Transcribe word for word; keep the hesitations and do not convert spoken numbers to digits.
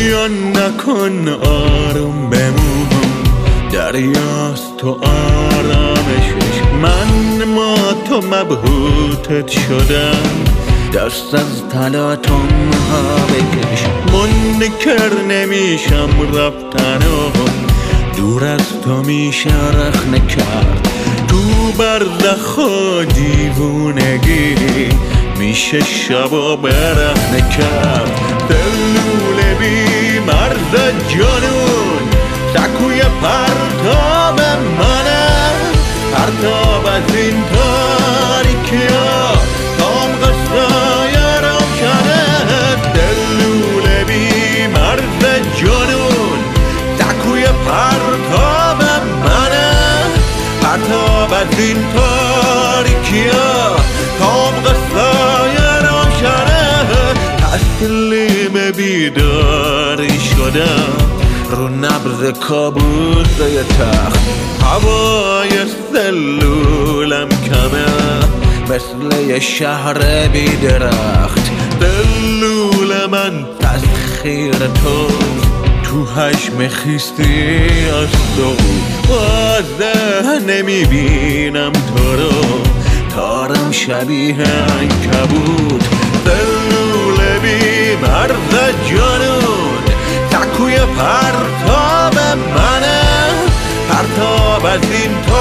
بیا نکن آروم بمون، دریاست تو آرامشش، من ما تو مبهوتت شدم، دست از تلاطم ها بکش. منکر نمیشم رفتنو، دور از تو میشه رخنه کرد، تو برزخ و دیوونگی میشه شب و برهنه کرد. دلوله بی مرز جنون سکوی پرتاب منه، پرتاب از این تاریکی ها تام قصای روشنه. دلوله بی مرز جنون سکوی پرتاب منه، پرتاب از این تاریکی ها تام قصای روشنه. تسلیم بیداری شدم رو نبض کابوسه تخت، هوای سلولم کمه مثل یه شهر بی درخت. دلول من تسخیر تو تو حجم خیستی از تو، واضح نمیبینم تو رو، تارم شبیه عنکبوت. دلول بی مرز جنون سکوی پرتاب منه، پرتاب از این